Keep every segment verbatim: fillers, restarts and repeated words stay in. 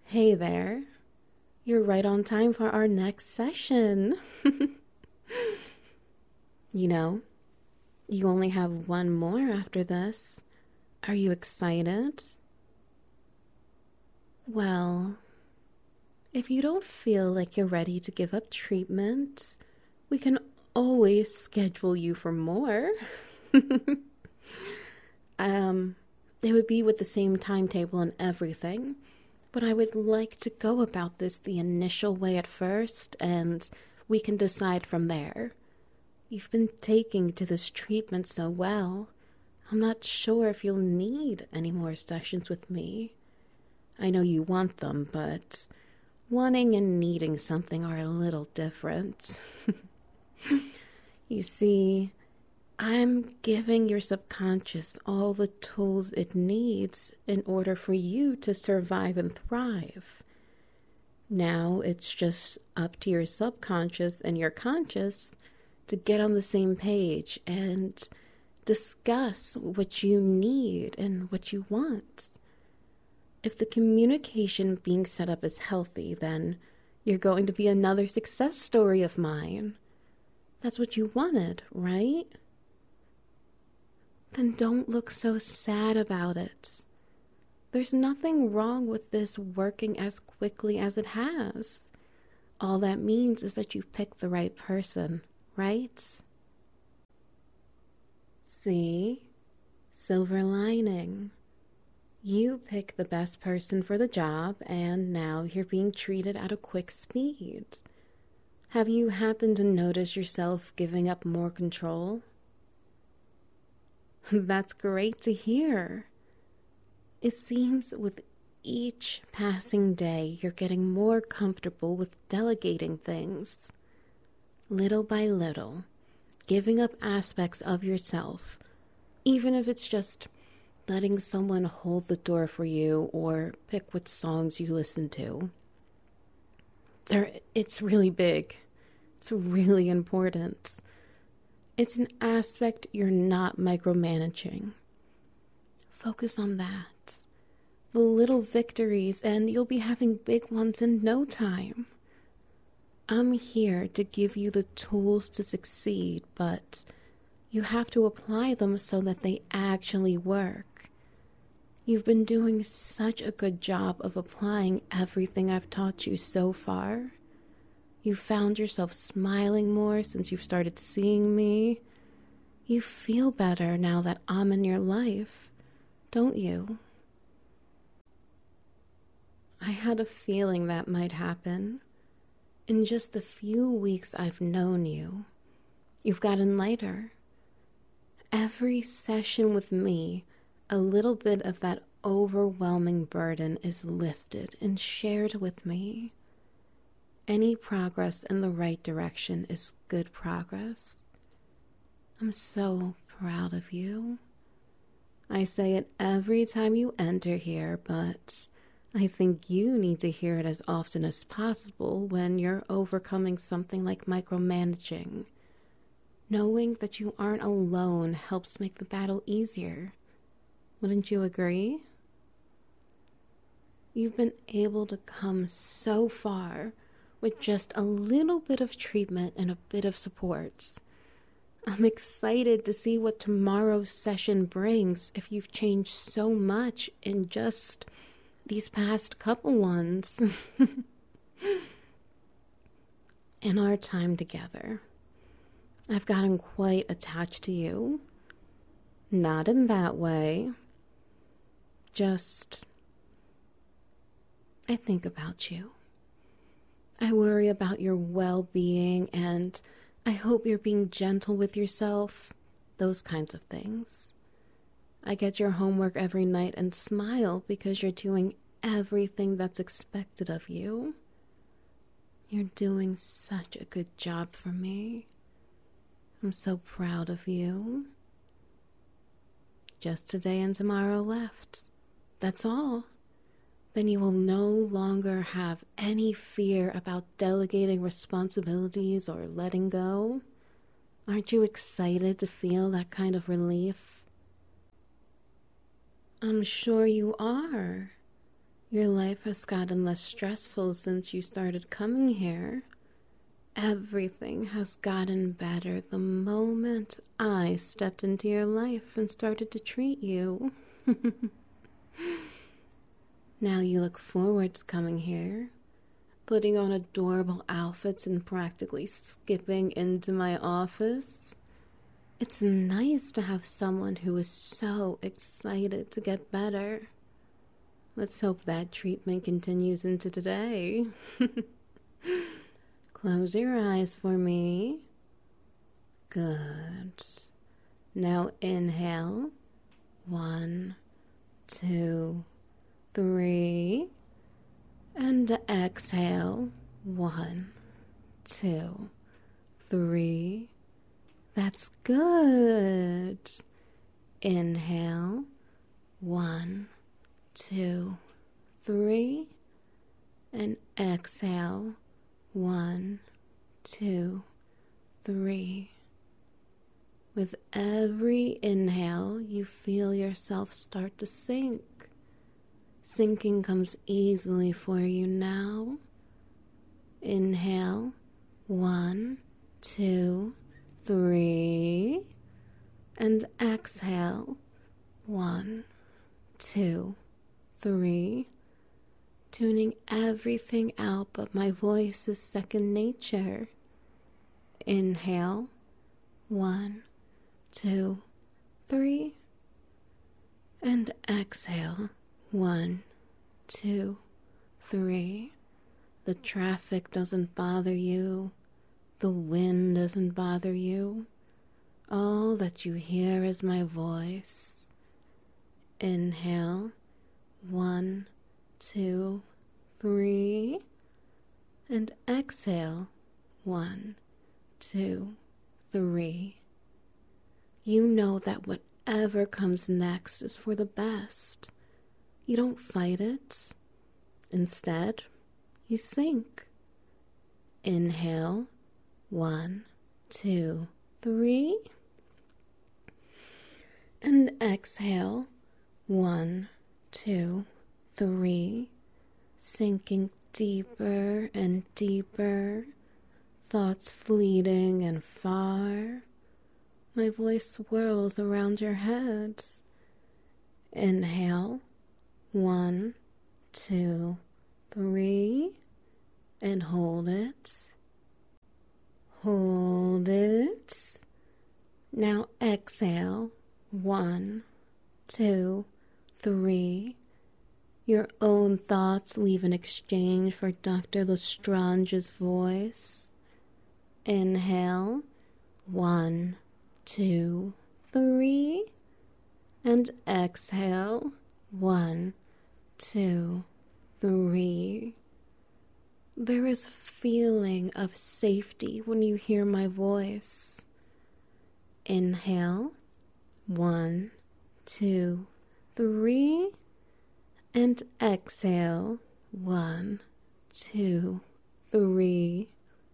Hey there. You're right on time for our next session. You know, you only have one more after this. Are you excited? Well, if you don't feel like you're ready to give up treatment, we can always schedule you for more. um, it would be with the same timetable and everything, but I would like to go about this the initial way at first, and we can decide from there. You've been taking to this treatment so well. I'm not sure if you'll need any more sessions with me. I know you want them, but wanting and needing something are a little different. You see, I'm giving your subconscious all the tools it needs in order for you to survive and thrive. Now it's just up to your subconscious and your conscious to get on the same page and discuss what you need and what you want. If the communication being set up is healthy, then you're going to be another success story of mine. That's what you wanted, right? Then don't look so sad about it. There's nothing wrong with this working as quickly as it has. All that means is that you picked the right person, right? See? Silver lining. You pick the best person for the job, and now you're being treated at a quick speed. Have you happened to notice yourself giving up more control? That's great to hear. It seems with each passing day, you're getting more comfortable with delegating things. Little by little, giving up aspects of yourself, even if it's just letting someone hold the door for you or pick what songs you listen to. There, it's really big. It's really important. It's an aspect you're not micromanaging. Focus on that. The little victories, and you'll be having big ones in no time. I'm here to give you the tools to succeed, but you have to apply them so that they actually work. You've been doing such a good job of applying everything I've taught you so far. You've found yourself smiling more since you've started seeing me. You feel better now that I'm in your life, don't you? I had a feeling that might happen. In just the few weeks I've known you, you've gotten lighter. Every session with me, a little bit of that overwhelming burden is lifted and shared with me. Any progress in the right direction is good progress. I'm so proud of you. I say it every time you enter here, but I think you need to hear it as often as possible when you're overcoming something like micromanaging. Knowing that you aren't alone helps make the battle easier. Wouldn't you agree? You've been able to come so far with just a little bit of treatment and a bit of supports. I'm excited to see what tomorrow's session brings if you've changed so much in just these past couple ones. In our time together, I've gotten quite attached to you. Not in that way. Just, I think about you. I worry about your well-being, and I hope you're being gentle with yourself. Those kinds of things. I get your homework every night and smile because you're doing everything that's expected of you. You're doing such a good job for me. I'm so proud of you. Just today and tomorrow left. That's all. Then you will no longer have any fear about delegating responsibilities or letting go. Aren't you excited to feel that kind of relief? I'm sure you are. Your life has gotten less stressful since you started coming here. Everything has gotten better the moment I stepped into your life and started to treat you. Now you look forward to coming here, putting on adorable outfits and practically skipping into my office. It's nice to have someone who is so excited to get better. Let's hope that treatment continues into today. Close your eyes for me. Good. Now inhale. One, two, three. And exhale. One, two, three. That's good. Inhale. One, two, three. And exhale. One, two, three. With every inhale, you feel yourself start to sink. Sinking comes easily for you now. Inhale. One, two, three. And exhale. One, two, three. Tuning everything out but my voice is second nature. Inhale. One, two, three. And exhale. One, two, three. The traffic doesn't bother you. The wind doesn't bother you. All that you hear is my voice. Inhale. One, two, three. And exhale. One, two, three. You know that whatever comes next is for the best. You don't fight it. Instead, you sink. Inhale. One, two, three. And exhale. One, two, three. Sinking deeper and deeper. Thoughts fleeting and far. My voice swirls around your head. Inhale. One, two, three. And hold it. Hold it. Now exhale. One, two, three. Your own thoughts leave in exchange for Doctor Lestrange's voice. Inhale. One, two, three. And exhale. One, two, three. There is a feeling of safety when you hear my voice. Inhale. One, two, three. And exhale. One, two, three.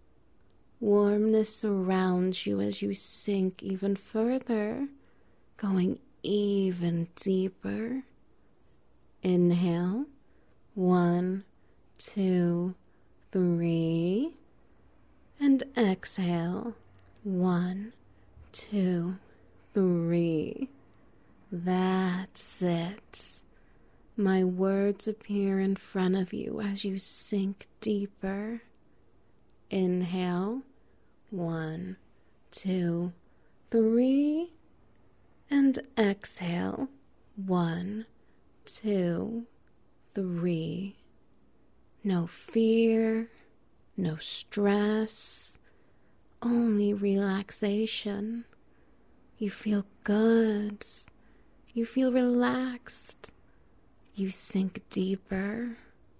Warmness surrounds you as you sink even further, going even deeper. Inhale. One, two, three. And exhale. One, two, three. That's it. My words appear in front of you as you sink deeper. Inhale. One, two, three. And exhale. One, two, three. No fear, no stress, only relaxation. You feel good. You feel relaxed. You sink deeper.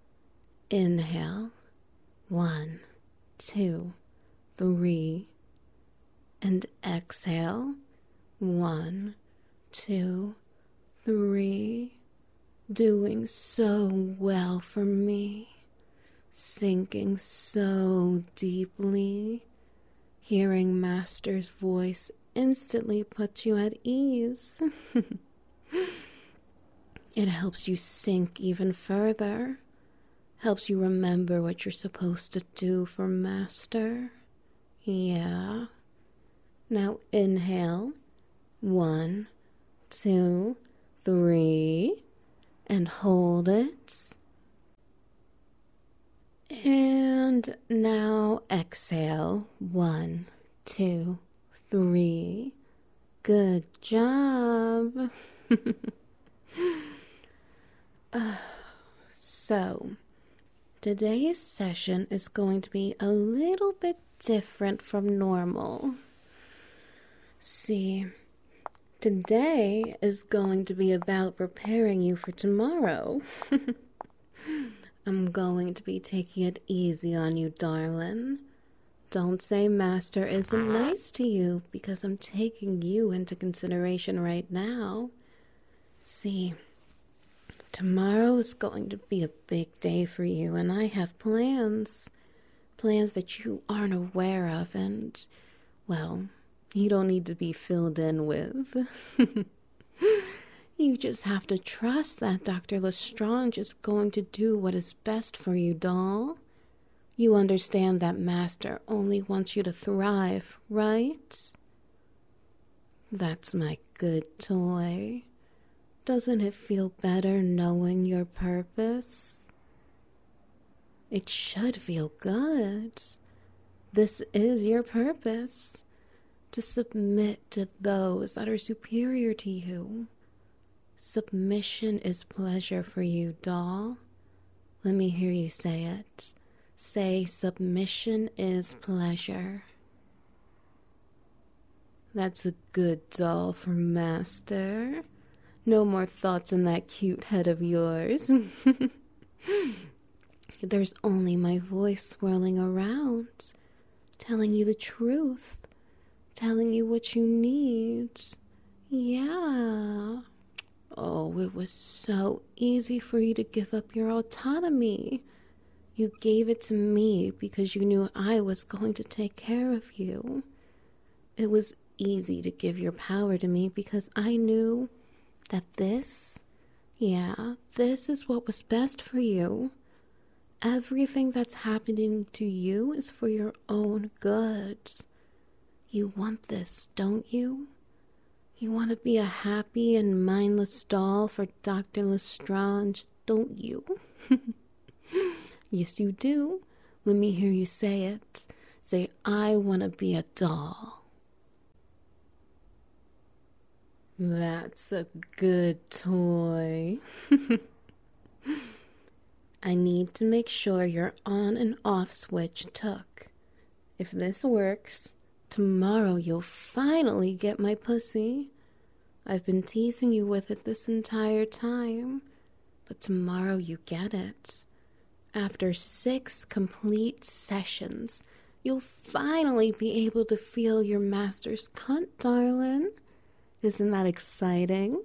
Inhale. One, two, three. And exhale. One, two, three. Doing so well for me. Sinking so deeply. Hearing Master's voice instantly puts you at ease. It helps you sink even further. Helps you remember what you're supposed to do for Master. Yeah. Now inhale. One, two, three. And hold it. And now exhale. One, two, three. Good job. uh, so, today's session is going to be a little bit different from normal. See, today is going to be about preparing you for tomorrow. I'm going to be taking it easy on you, darling. Don't say Master isn't nice to you, because I'm taking you into consideration right now. See, tomorrow is going to be a big day for you, and I have plans. Plans that you aren't aware of, and, well, you don't need to be filled in with. You just have to trust that Doctor Lestrange is going to do what is best for you, doll. You understand that Master only wants you to thrive, right? That's my good toy. Doesn't it feel better knowing your purpose? It should feel good. This is your purpose. To submit to those that are superior to you. Submission is pleasure for you, doll. Let me hear you say it. Say, submission is pleasure. That's a good doll for Master. No more thoughts in that cute head of yours. There's only my voice swirling around, telling you the truth, telling you what you need. Yeah. Oh, it was so easy for you to give up your autonomy. You gave it to me because you knew I was going to take care of you. It was easy to give your power to me because I knew that this, yeah, this is what was best for you. Everything that's happening to you is for your own good. You want this, don't you? You want to be a happy and mindless doll for Doctor Lestrange, don't you? Yes, you do. Let me hear you say it. Say, I want to be a doll. That's a good toy. I need to make sure your on and off switch took. If this works, tomorrow you'll finally get my pussy. I've been teasing you with it this entire time, but tomorrow you get it. After six complete sessions, you'll finally be able to feel your master's cunt, darling. Isn't that exciting?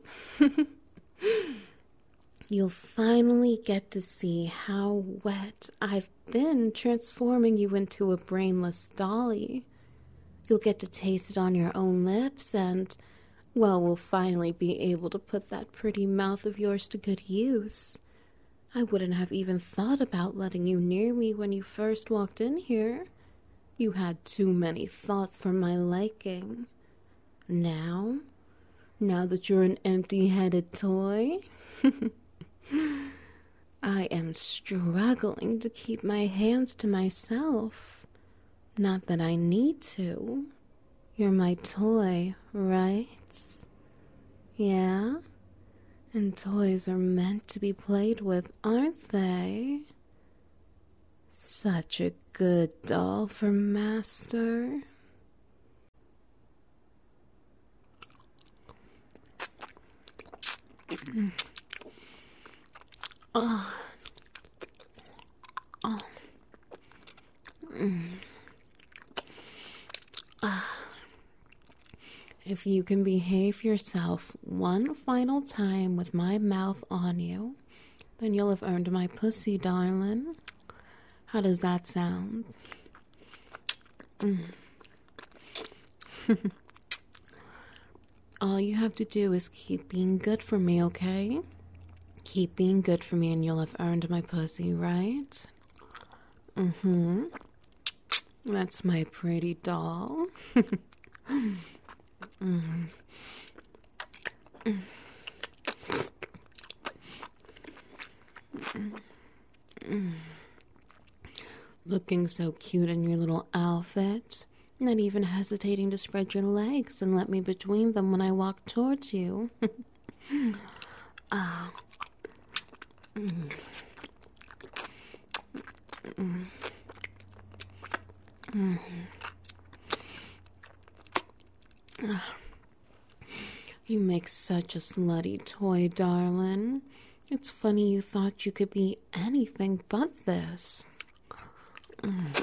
You'll finally get to see how wet I've been transforming you into a brainless dolly. You'll get to taste it on your own lips and, well, we'll finally be able to put that pretty mouth of yours to good use. I wouldn't have even thought about letting you near me when you first walked in here. You had too many thoughts for my liking. Now, now that you're an empty-headed toy, I am struggling to keep my hands to myself. Not that I need to. You're my toy, right? Yeah? And toys are meant to be played with, aren't they? Such a good doll for Master. Mm. Oh. Oh. Mm. Ah. If you can behave yourself one final time with my mouth on you, then you'll have earned my pussy, darling. How does that sound? Mm. All you have to do is keep being good for me, okay? Keep being good for me and you'll have earned my pussy, right? Mm-hmm. That's my pretty doll. mm. Mm. Looking so cute in your little outfit. Not even hesitating to spread your legs and let me between them when I walk towards you. uh, mm. Mm. Mm. Uh, you make such a slutty toy, darling. It's funny you thought you could be anything but this. Mm.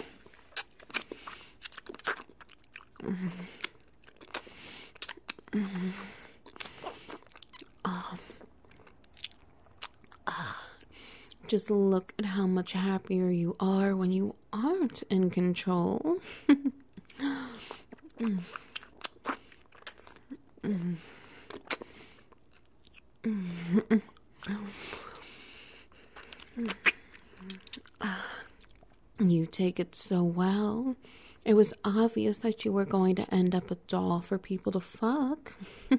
Mm. Mm. Oh. Ah. Just look at how much happier you are when you aren't in control. mm. Mm. Mm. You take it so well. It was obvious that you were going to end up a doll for people to fuck.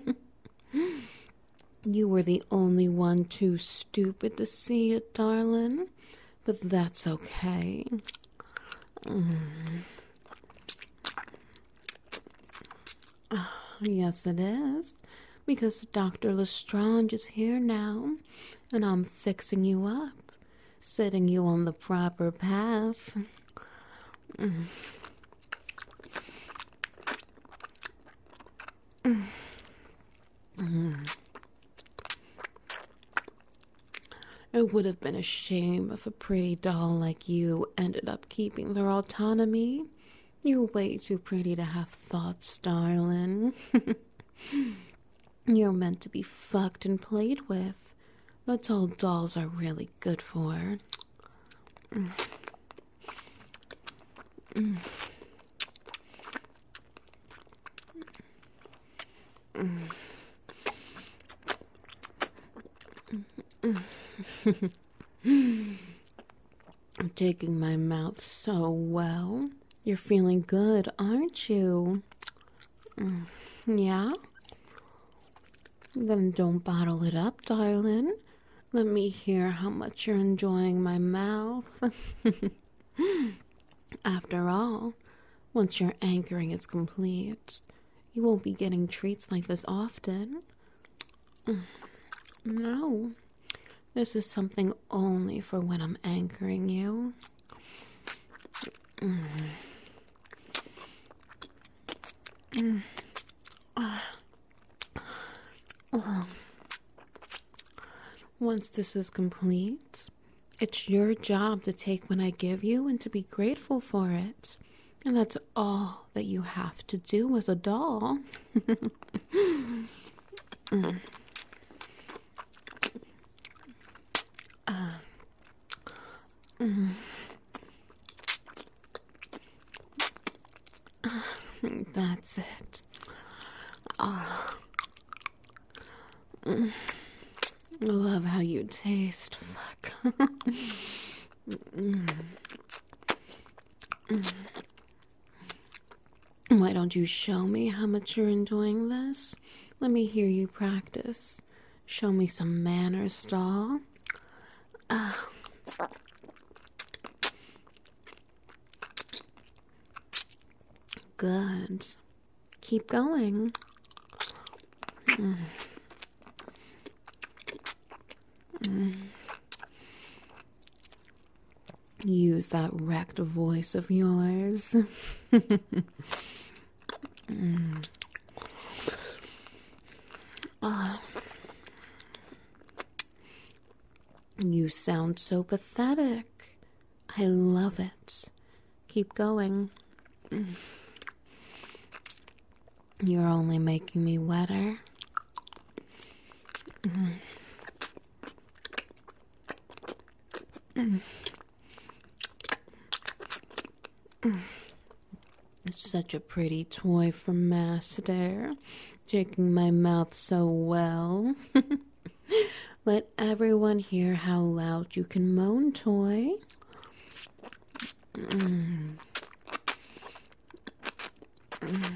You were the only one too stupid to see it, darling. But that's okay. Mm. Oh, yes, it is. Because Doctor Lestrange is here now, and I'm fixing you up, setting you on the proper path. Mm. Mm. Mm. It would have been a shame if a pretty doll like you ended up keeping their autonomy. You're way too pretty to have thoughts, darling. You're meant to be fucked and played with. That's all dolls are really good for. Mm. Mm. Mm. Mm. I'm taking my mouth so well. You're feeling good, aren't you? Mm. Yeah? Then don't bottle it up, darling. Let me hear how much you're enjoying my mouth. After all, once your anchoring is complete, you won't be getting treats like this often. No, this is something only for when I'm anchoring you. Mm. Mm. Uh. Oh. Once this is complete, it's your job to take what I give you and to be grateful for it. And that's all that you have to do as a doll. mm. uh. Mm. Uh, that's it. Oh. Mm. I love how you taste. Fuck. mm. Mm. Why don't you show me how much you're enjoying this? Let me hear you practice. Show me some manners, doll. Ah. Good. Keep going. Mm. Mm. Use that wrecked voice of yours. mm. oh. You sound so pathetic. I love it. Keep going. Mm. You're only making me wetter. Mm. Mm. Mm. It's such a pretty toy from Master, taking my mouth so well. Let everyone hear how loud you can moan, toy. Mm. Mm.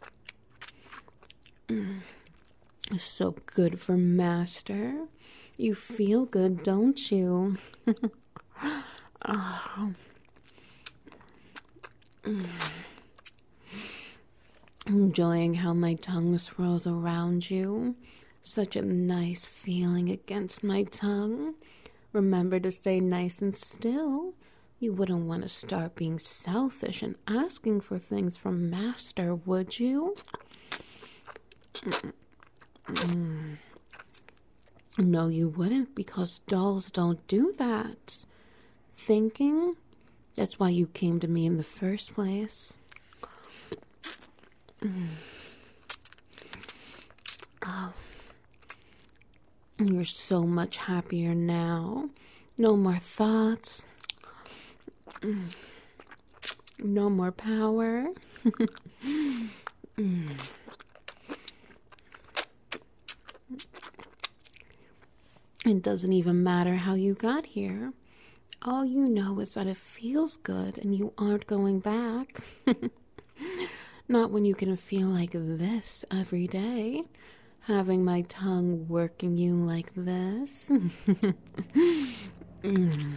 Mm. So good for Master. You feel good, don't you? Oh. Mm. Enjoying how my tongue swirls around you. Such a nice feeling against my tongue. Remember to stay nice and still. You wouldn't want to start being selfish and asking for things from Master, would you? Mm. No, you wouldn't, because dolls don't do that. Thinking? That's why you came to me in the first place. Mm. Oh. You're so much happier now. No more thoughts. Mm. No more power. Mm. It doesn't even matter how you got here. All you know is that it feels good and you aren't going back. Not when you can feel like this every day. Having my tongue working you like this. Mm.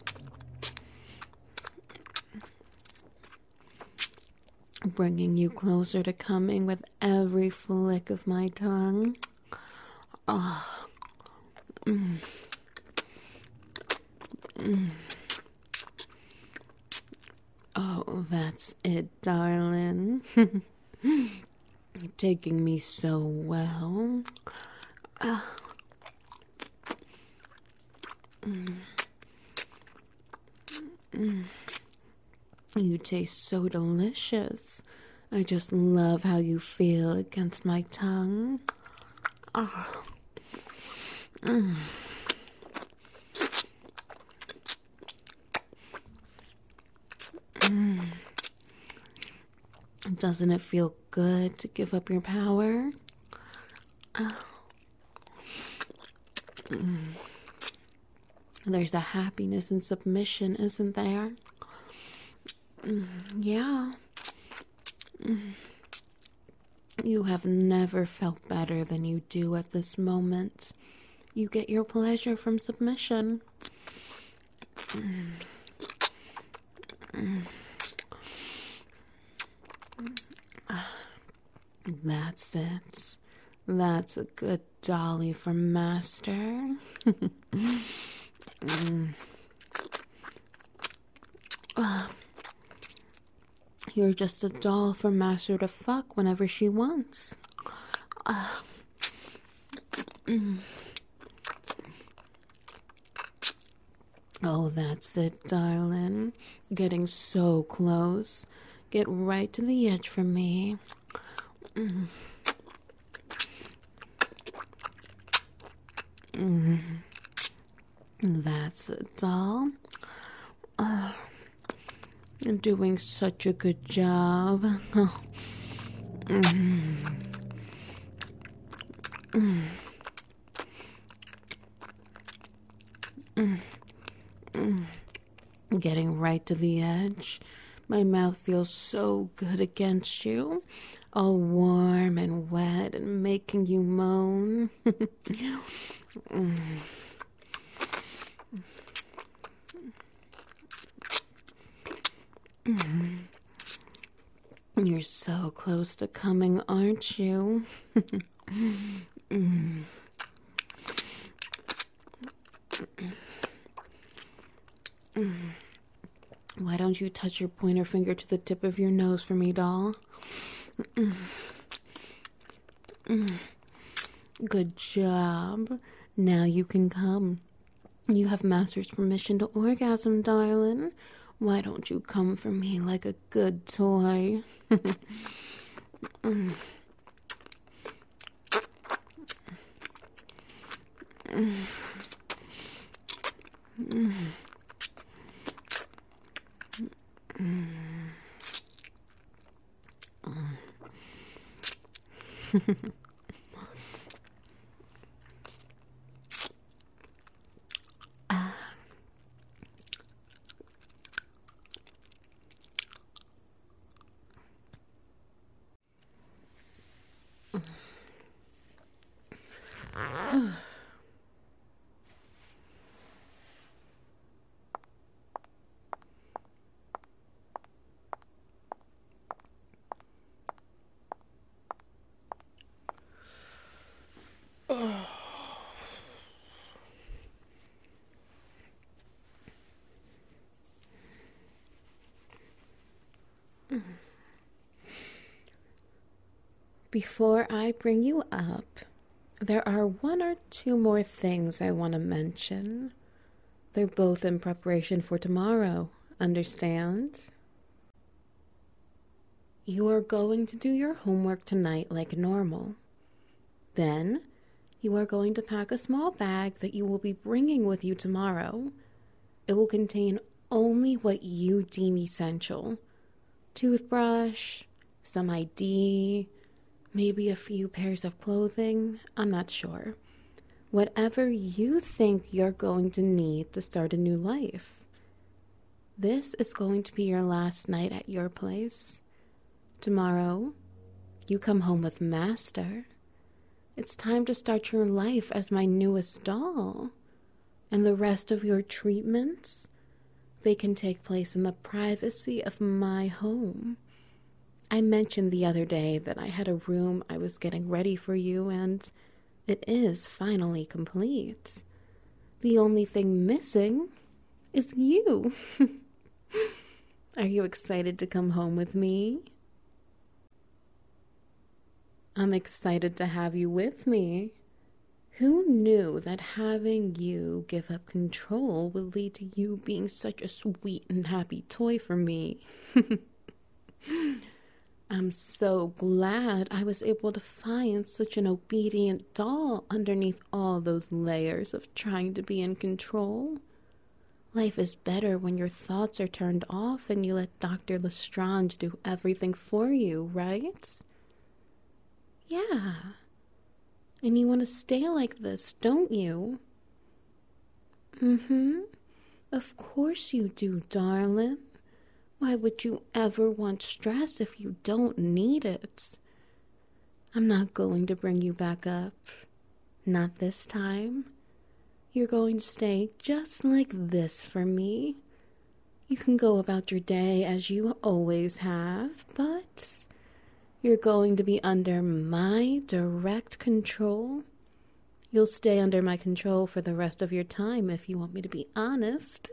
Bringing you closer to coming with every flick of my tongue. Oh. Mm. Mm. Oh, that's it, darling. Taking me so well. Uh. Mm. Mm. You taste so delicious. I just love how you feel against my tongue. Oh. Mm. Mm. Doesn't it feel good to give up your power? Oh. Mm. There's a happiness in submission, isn't there? Mm. Yeah. Mm. You have never felt better than you do at this moment. You get your pleasure from submission. Mm. Mm. That's it. That's a good dolly for Master. Mm. uh, you're just a doll for Master to fuck whenever she wants. Uh, mm. Oh, that's it, darling. Getting so close. Get right to the edge for me. Mm. Mm. That's it, doll. Oh, you're doing such a good job. Oh. Mm. Mm. Mm. Mm. Getting right to the edge. My mouth feels so good against you. All warm and wet and making you moan. Mm. Mm. You're so close to coming, aren't you? Mm. Mm. Why don't you touch your pointer finger to the tip of your nose for me, doll? Mm. Mm. Good job. Now you can come. You have Master's permission to orgasm, darling. Why don't you come for me like a good toy? Mm. Mm. Mm. Mm. Before I bring you up, there are one or two more things I want to mention. They're both in preparation for tomorrow, understand? You are going to do your homework tonight like normal. Then, you are going to pack a small bag that you will be bringing with you tomorrow. It will contain only what you deem essential. Toothbrush, some I D, maybe a few pairs of clothing, I'm not sure. Whatever you think you're going to need to start a new life. This is going to be your last night at your place. Tomorrow, you come home with Master. It's time to start your life as my newest doll. And the rest of your treatments, they can take place in the privacy of my home. I mentioned the other day that I had a room I was getting ready for you, and it is finally complete. The only thing missing is you. Are you excited to come home with me? I'm excited to have you with me. Who knew that having you give up control would lead to you being such a sweet and happy toy for me? I'm so glad I was able to find such an obedient doll underneath all those layers of trying to be in control. Life is better when your thoughts are turned off and you let Doctor Lestrange do everything for you, right? Yeah. And you want to stay like this, don't you? Mm-hmm. Of course you do, darling. Why would you ever want stress if you don't need it? I'm not going to bring you back up. Not this time. You're going to stay just like this for me. You can go about your day as you always have, but you're going to be under my direct control. You'll stay under my control for the rest of your time if you want me to be honest.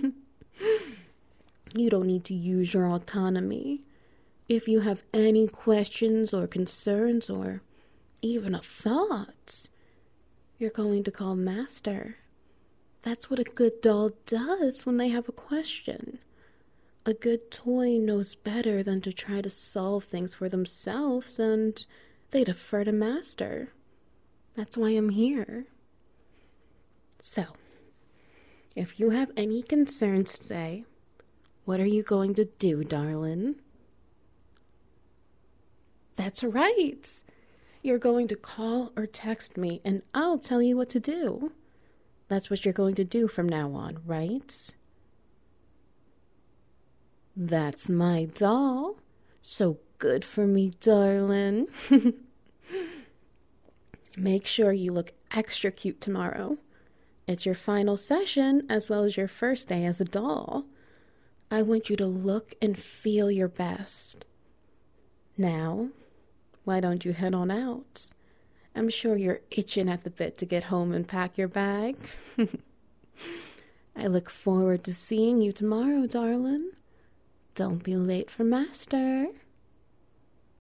You don't need to use your autonomy. If you have any questions or concerns or even a thought, you're going to call Master. That's what a good doll does when they have a question. A good toy knows better than to try to solve things for themselves, and they defer to Master. That's why I'm here. So, if you have any concerns today, what are you going to do, darling? That's right. You're going to call or text me, and I'll tell you what to do. That's what you're going to do from now on, right? That's my doll. So good for me, darling. Make sure you look extra cute tomorrow. It's your final session as well as your first day as a doll. I want you to look and feel your best. Now, why don't you head on out? I'm sure you're itching at the bit to get home and pack your bag. I look forward to seeing you tomorrow, darling. Don't be late for Master.